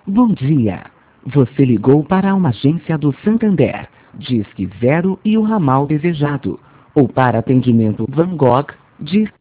Bom dia. Você ligou para uma agência do Santander, Disque 0 e o ramal desejado. Ou para atendimento Van Gogh, Disque